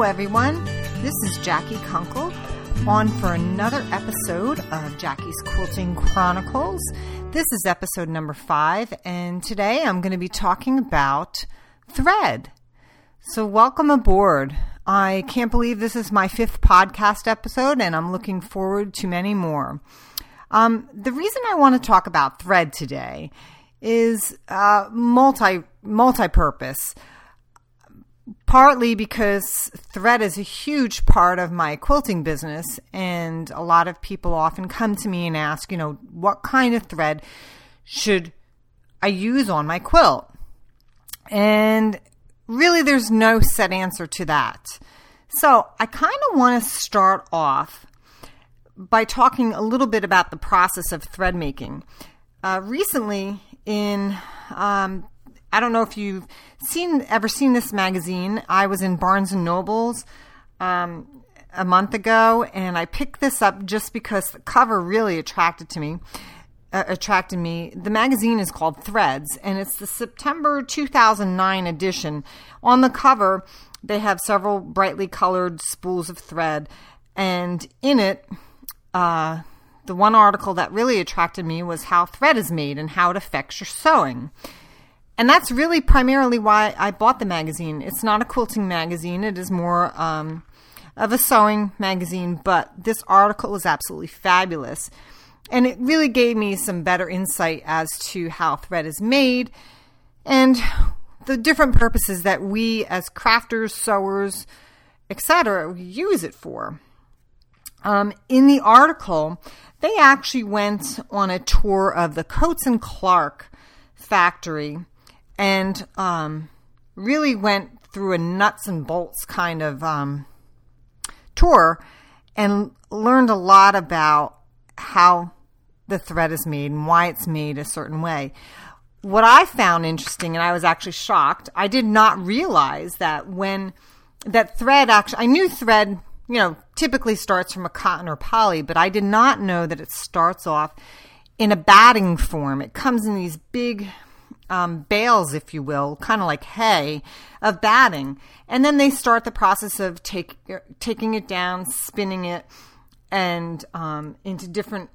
everyone. This is Jackie Kunkel on for another episode of Jackie's Quilting Chronicles. This is episode number 5, and today I'm going to be talking about thread. So welcome aboard. I can't believe this is my 5th podcast episode, and I'm looking forward to many more. The reason I want to talk about thread today is multi-purpose. Partly because thread is a huge part of my quilting business, and a lot of people often come to me and ask, what kind of thread should I use on my quilt? And really there's no set answer to that. So I kind of want to start off by talking a little bit about the process of thread making. Recently I don't know if you've ever seen this magazine. I was in Barnes & Noble's a month ago, and I picked this up just because the cover really attracted me. The magazine is called Threads, and it's the September 2009 edition. On the cover, they have several brightly colored spools of thread, and in it, the one article that really attracted me was how thread is made and how it affects your sewing. And that's really primarily why I bought the magazine. It's not a quilting magazine. It is more of a sewing magazine, but this article is absolutely fabulous. And it really gave me some better insight as to how thread is made and the different purposes that we as crafters, sewers, etc. use it for. In the article, they actually went on a tour of the Coats and Clark factory and really went through a nuts and bolts kind of tour and learned a lot about how the thread is made and why it's made a certain way. What I found interesting, and I was actually shocked, I did not realize that thread actually, I knew thread, typically starts from a cotton or poly, but I did not know that it starts off in a batting form. It comes in these big bales, if you will, kind of like hay, of batting. And then they start the process of taking it down, spinning it, and into different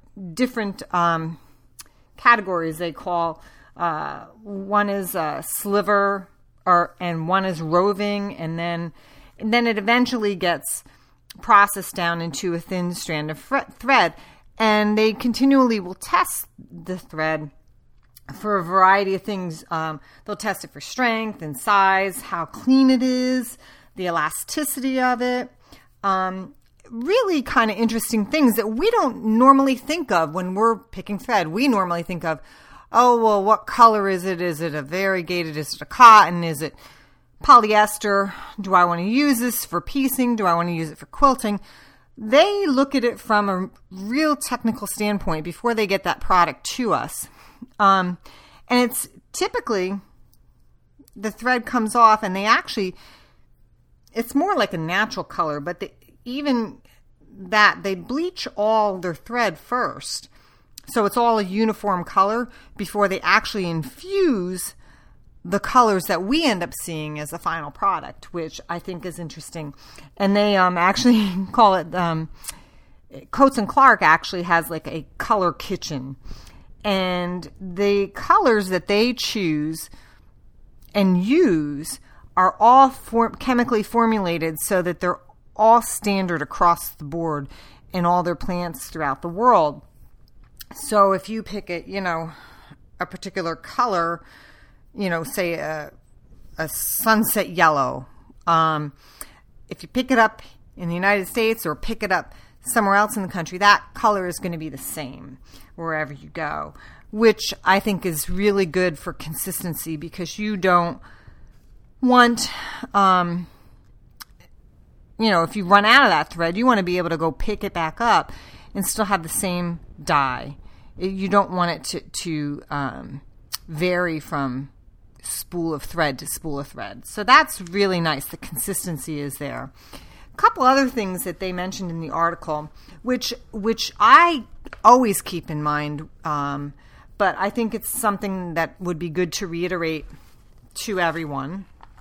categories. They call one is sliver, and one is roving, and then it eventually gets processed down into a thin strand of thread. And they continually will test the thread for a variety of things. They'll test it for strength and size, how clean it is, the elasticity of it. Really kind of interesting things that we don't normally think of when we're picking thread. We normally think of, what color is it? Is it a variegated? Is it a cotton? Is it polyester? Do I want to use this for piecing? Do I want to use it for quilting? They look at it from a real technical standpoint before they get that product to us. And it's typically the thread comes off and it's more like a natural color, but they bleach all their thread first. So it's all a uniform color before they actually infuse the colors that we end up seeing as a final product, which I think is interesting. And they actually call it, Coats and Clark actually has like a color kitchen. And the colors that they choose and use are all chemically formulated so that they're all standard across the board in all their plants throughout the world. So if you pick a particular color, say a sunset yellow, if you pick it up in the United States or pick it up somewhere else in the country, that color is going to be the same wherever you go, which I think is really good for consistency, because you don't want, if you run out of that thread, you want to be able to go pick it back up and still have the same dye. You don't want it to vary from spool of thread to spool of thread. So that's really nice. The consistency is there. A couple other things that they mentioned in the article, which I always keep in mind, but I think it's something that would be good to reiterate to everyone.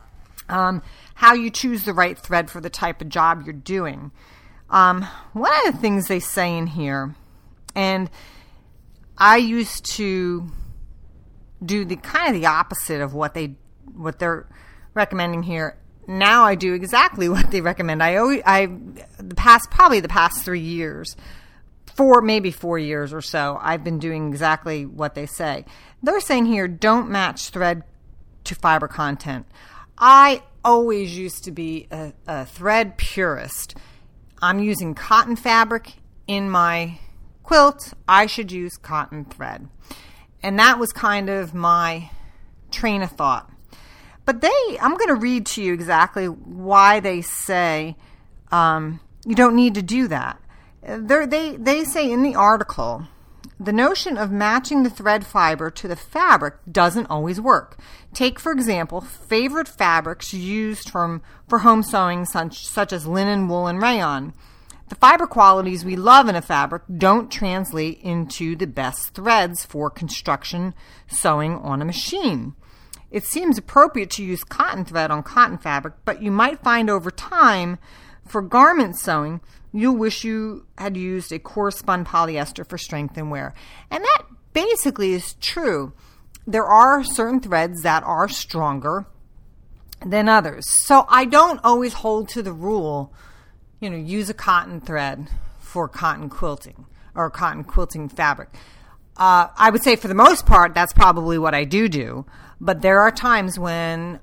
How you choose the right thread for the type of job you're doing. One of the things they say in here, and I used to do the kind of the opposite of what they're recommending here. Now I do exactly what they recommend. The past 3 years, maybe 4 years or so, I've been doing exactly what they say. They're saying here, don't match thread to fiber content. I always used to be a thread purist. I'm using cotton fabric in my quilt. I should use cotton thread. And that was kind of my train of thought. But I'm going to read to you exactly why they say you don't need to do that. They say in the article, the notion of matching the thread fiber to the fabric doesn't always work. Take, for example, favorite fabrics used for home sewing, such as linen, wool, and rayon. The fiber qualities we love in a fabric don't translate into the best threads for construction sewing on a machine. It seems appropriate to use cotton thread on cotton fabric, but you might find over time, for garment sewing, you'll wish you had used a coarse spun polyester for strength and wear. And that basically is true. There are certain threads that are stronger than others. So I don't always hold to the rule, use a cotton thread for cotton quilting or cotton quilting fabric. I would say for the most part, that's probably what I do. But there are times when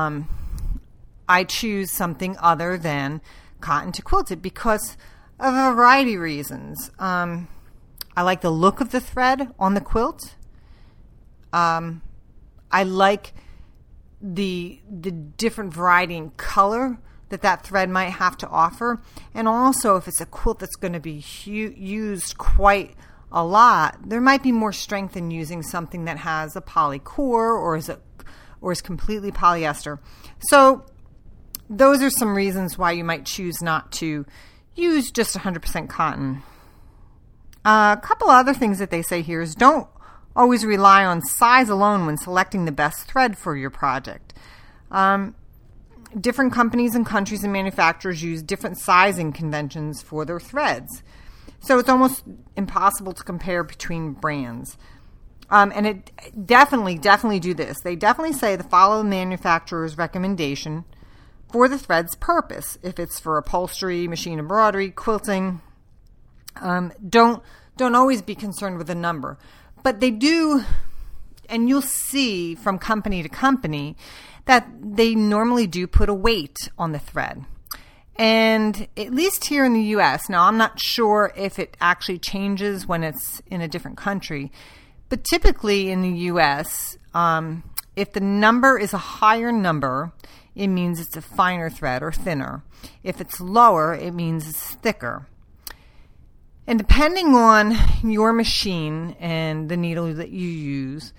I choose something other than cotton to quilt it because of a variety of reasons. I like the look of the thread on the quilt. I like the different variety in color that thread might have to offer. And also, if it's a quilt that's going to be used quite a lot, there might be more strength in using something that has a poly core or is completely polyester. So those are some reasons why you might choose not to use just 100% cotton. A couple other things that they say here is don't always rely on size alone when selecting the best thread for your project. Different companies and countries and manufacturers use different sizing conventions for their threads. So it's almost impossible to compare between brands. And it definitely do this. They definitely say to follow the manufacturer's recommendation for the thread's purpose. If it's for upholstery, machine embroidery, quilting, don't always be concerned with the number. But they do, and you'll see from company to company, that they normally do put a weight on the thread. And at least here in the U.S., now I'm not sure if it actually changes when it's in a different country, but typically in the U.S., if the number is a higher number, it means it's a finer thread or thinner. If it's lower, it means it's thicker. And depending on your machine and the needle that you use,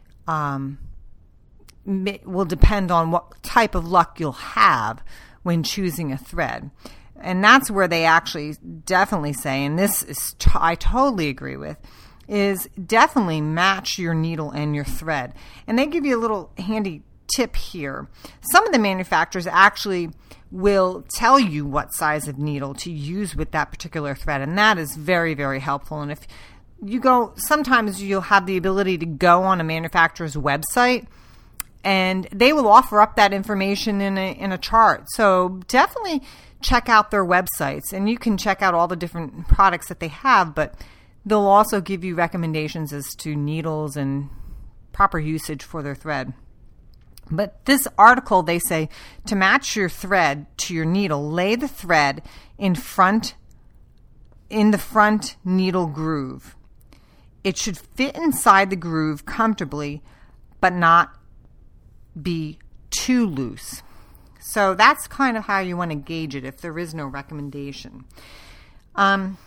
will depend on what type of luck you'll have when choosing a thread. And that's where they actually definitely say, and this is I totally agree with, is definitely match your needle and your thread. And they give you a little handy tip here. Some of the manufacturers actually will tell you what size of needle to use with that particular thread, and that is very, very helpful. And if you go, sometimes you'll have the ability to go on a manufacturer's website, and they will offer up that information in a chart. So definitely check out their websites, and you can check out all the different products that they have, but they'll also give you recommendations as to needles and proper usage for their thread. But this article, they say, to match your thread to your needle, lay the thread in the front needle groove. It should fit inside the groove comfortably, but not be too loose. So that's kind of how you want to gauge it if there is no recommendation. Now,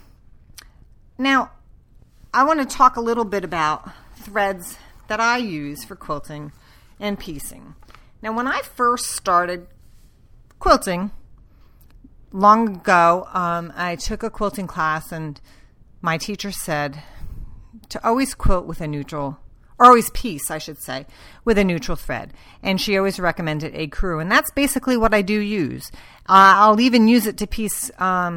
I want to talk a little bit about threads that I use for quilting and piecing. Now, when I first started quilting long ago, I took a quilting class, and my teacher said to always quilt with a neutral or always piece, I should say, with a neutral thread. And she always recommended ecru, and that's basically what I do use. I'll even use it to piece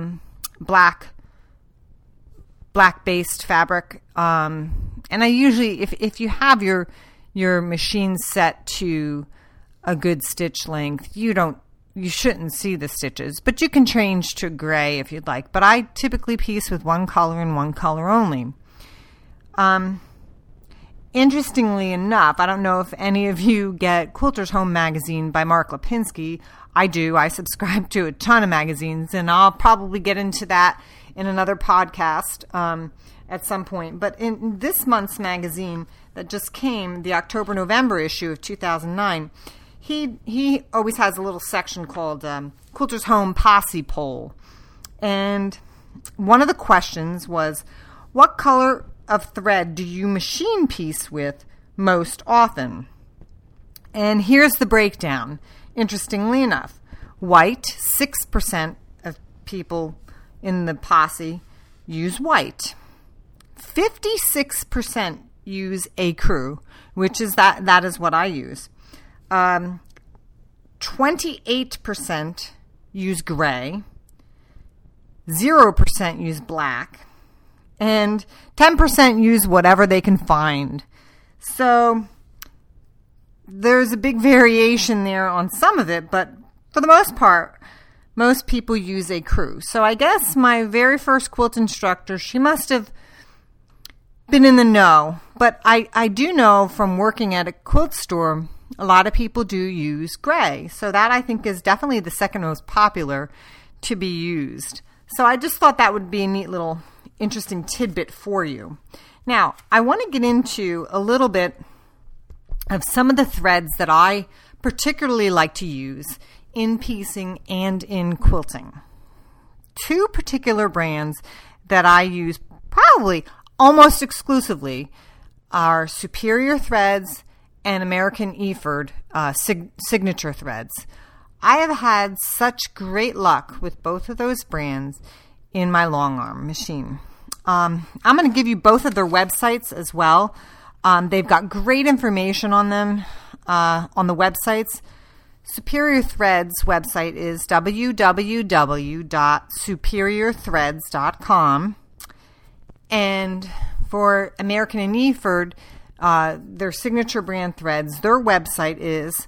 black-based fabric. And I usually, if you have your machine set to a good stitch length, you shouldn't see the stitches, but you can change to gray if you'd like. But I typically piece with one color and one color only. Interestingly enough, I don't know if any of you get Quilter's Home magazine by Mark Lipinski. I do. I subscribe to a ton of magazines, and I'll probably get into that in another podcast at some point. But in this month's magazine that just came, the October-November issue of 2009, he always has a little section called Quilter's Home Posse Poll. And one of the questions was, what color of thread do you machine piece with most often? And here's the breakdown. Interestingly enough, white, 6% of people in the posse use white. 56% use ecru, which is that is what I use. 28% use gray, 0% use black, and 10% use whatever they can find. So there's a big variation there on some of it, but for the most part, most people use ecru. So I guess my very first quilt instructor, she must have been in the know. But I do know from working at a quilt store, a lot of people do use gray. So that I think is definitely the second most popular to be used. So I just thought that would be a neat little interesting tidbit for you. Now, I want to get into a little bit of some of the threads that I particularly like to use in piecing and in quilting. Two particular brands that I use probably almost exclusively are Superior Threads and American Eford signature threads. I have had such great luck with both of those brands in my long arm machine. I'm going to give you both of their websites as well. They've got great information on them on the websites. Superior Threads website is www.superiorthreads.com. And for American and Eford, their signature brand threads, their website is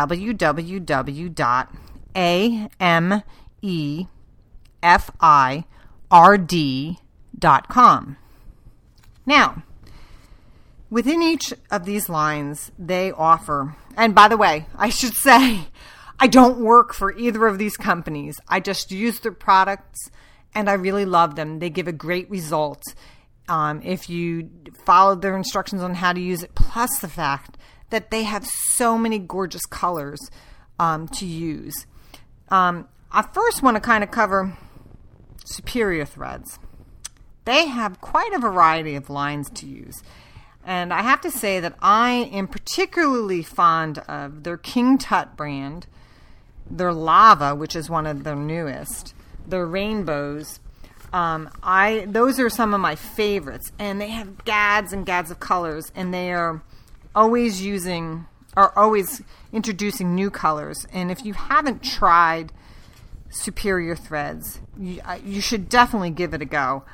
www.amefird.com. Now, within each of these lines, they offer, and by the way, I should say, I don't work for either of these companies. I just use their products, and I really love them. They give a great result if you follow their instructions on how to use it, plus the fact that they have so many gorgeous colors to use. I first want to kind of cover Superior Threads. They have quite a variety of lines to use. And I have to say that I am particularly fond of their King Tut brand, their Lava, which is one of their newest, their Rainbows. Those are some of my favorites, and they have gads and gads of colors, and they are always introducing new colors. And if you haven't tried Superior Threads, you should definitely give it a go.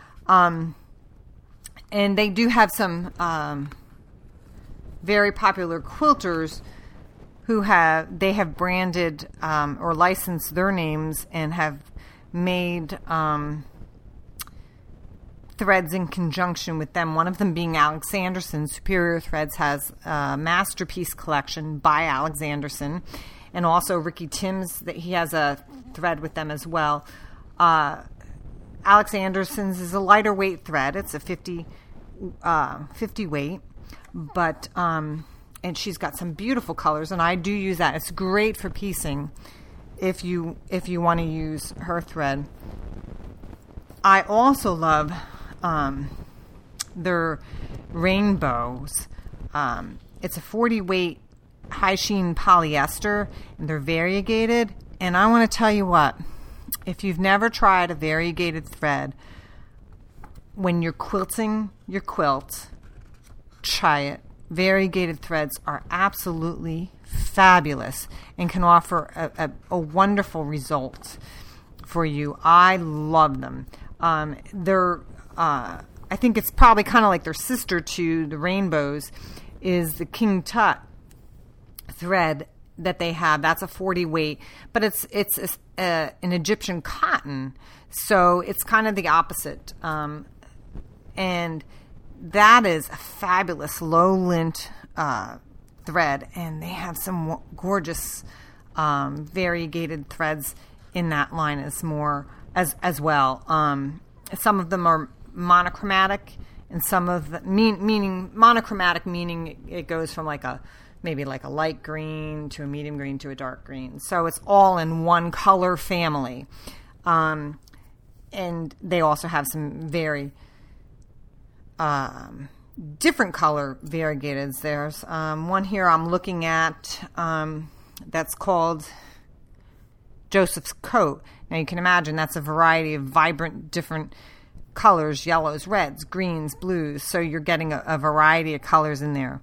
And they do have some very popular quilters who have branded or licensed their names and have made threads in conjunction with them. One of them being Alexanderson. Superior Threads has a masterpiece collection by Alexanderson, and also Ricky Timms, that he has a thread with them as well. Alexanderson's is a lighter weight thread. It's a 50 weight, but and she's got some beautiful colors, and I do use that. It's great for piecing if you want to use her thread. I also love their Rainbows. It's a 40 weight high sheen polyester, and they're variegated. And I want to tell you what, if you've never tried a variegated thread when you're quilting your quilt, try it variegated threads are absolutely fabulous and can offer a wonderful result for you. I love them. I think it's probably kind of like their sister to the rainbows is the King Tut thread that they have. That's a 40 weight, but it's an Egyptian cotton, so it's kind of the opposite. And that is a fabulous low lint thread, and they have some gorgeous variegated threads in that line as well. Some of them are monochromatic, and some of the meaning monochromatic meaning it goes from maybe like a light green to a medium green to a dark green. So it's all in one color family. And they also have some very different color variegateds. There's one here I'm looking at that's called Joseph's Coat. Now you can imagine that's a variety of vibrant different colors, yellows, reds, greens, blues. So you're getting a variety of colors in there.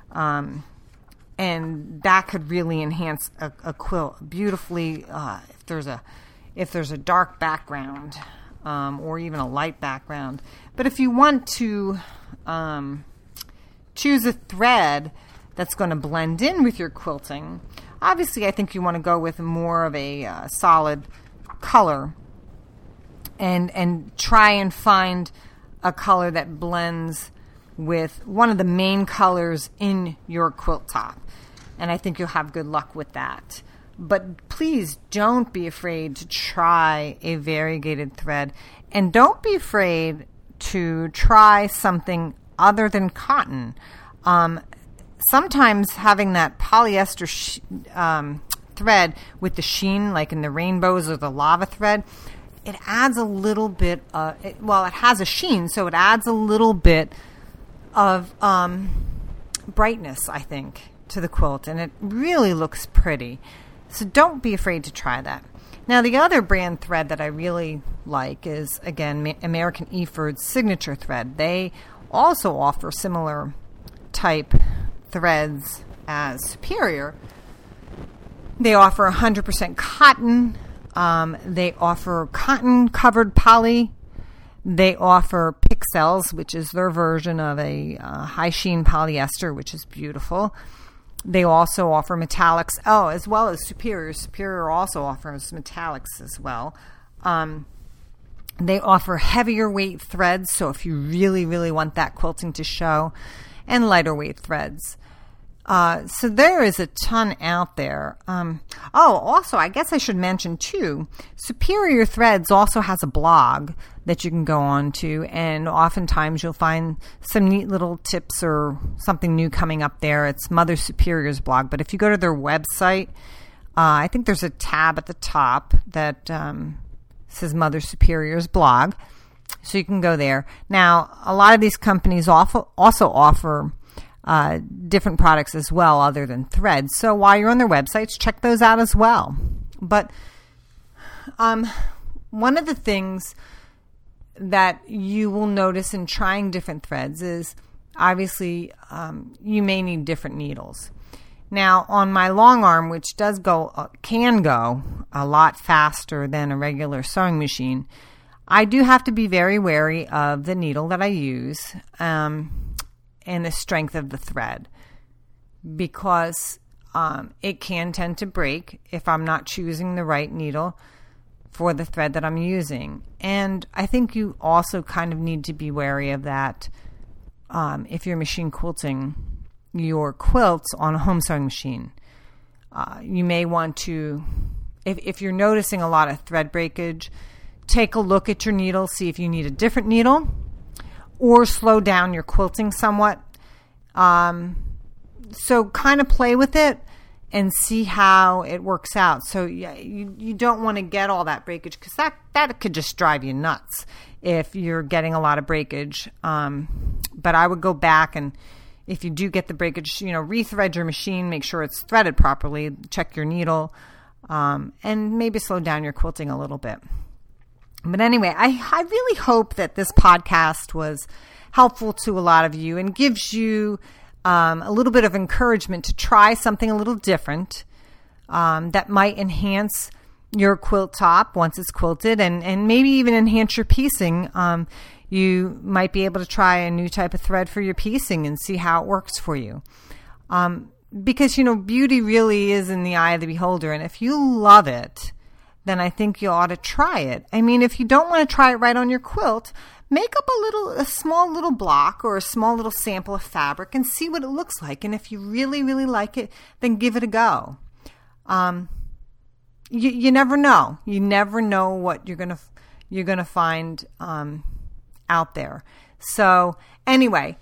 And that could really enhance a quilt beautifully if there's a dark background or even a light background. But if you want to choose a thread that's going to blend in with your quilting, obviously I think you want to go with more of a solid color and try and find a color that blends with one of the main colors in your quilt top. And I think you'll have good luck with that. But please don't be afraid to try a variegated thread. And don't be afraid to try something other than cotton. Sometimes having that polyester thread with the sheen, like in the rainbows or the lava thread, it adds a little bit it has a sheen, so it adds a little bit of brightness, I think, to the quilt, and it really looks pretty. So don't be afraid to try that. Now, the other brand thread that I really like is, again, American Eford's Signature Thread. They also offer similar type threads as Superior. They offer 100% cotton. They offer cotton-covered poly. They offer Pixels, which is their version of a high sheen polyester, which is beautiful. They also offer metallics, as well as Superior. Superior also offers metallics as well. They offer heavier weight threads, so if you really, really want that quilting to show, and lighter weight threads. So there is a ton out there. Also, I guess I should mention too, Superior Threads also has a blog that you can go on to, and oftentimes you'll find some neat little tips or something new coming up there. It's Mother Superior's blog, but if you go to their website, I think there's a tab at the top that says Mother Superior's blog, so you can go there. Now, a lot of these companies also offer different products as well other than threads. So while you're on their websites, check those out as well. But one of the things that you will notice in trying different threads is obviously you may need different needles. Now, on my long arm, which can go a lot faster than a regular sewing machine, I do have to be very wary of the needle that I use and the strength of the thread, because it can tend to break if I'm not choosing the right needle for the thread that I'm using. And I think you also kind of need to be wary of that if you're machine quilting your quilts on a home sewing machine. You may want to, if you're noticing a lot of thread breakage, take a look at your needle, see if you need a different needle, or slow down your quilting somewhat. So kind of play with it and see how it works out. So you don't want to get all that breakage, because that could just drive you nuts if you're getting a lot of breakage. But I would go back, and if you do get the breakage, rethread your machine, make sure it's threaded properly, check your needle, and maybe slow down your quilting a little bit. But anyway, I really hope that this podcast was helpful to a lot of you and gives you a little bit of encouragement to try something a little different that might enhance your quilt top once it's quilted, and maybe even enhance your piecing. You might be able to try a new type of thread for your piecing and see how it works for you. Because, beauty really is in the eye of the beholder. And if you love it, then I think you ought to try it. I mean, if you don't want to try it right on your quilt, make up a small little block or a small little sample of fabric and see what it looks like. And if you really, really like it, then give it a go. You never know. You never know what you're gonna find out there. So anyway,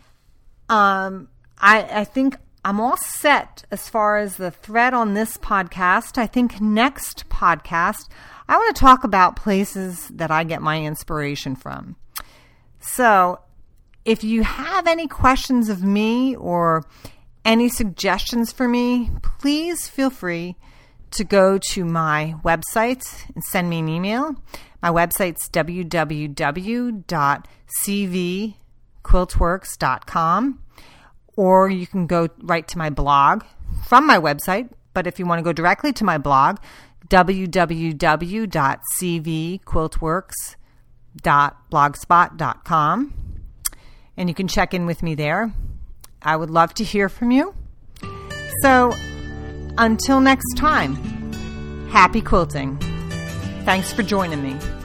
I think I'm all set as far as the thread on this podcast. I think next podcast, I want to talk about places that I get my inspiration from. So if you have any questions of me or any suggestions for me, please feel free to go to my website and send me an email. My website's www.cvquiltworks.com, or you can go right to my blog from my website. But if you want to go directly to my blog, www.cvquiltworks.blogspot.com, and you can check in with me there. I would love to hear from you. So until next time, happy quilting. Thanks for joining me.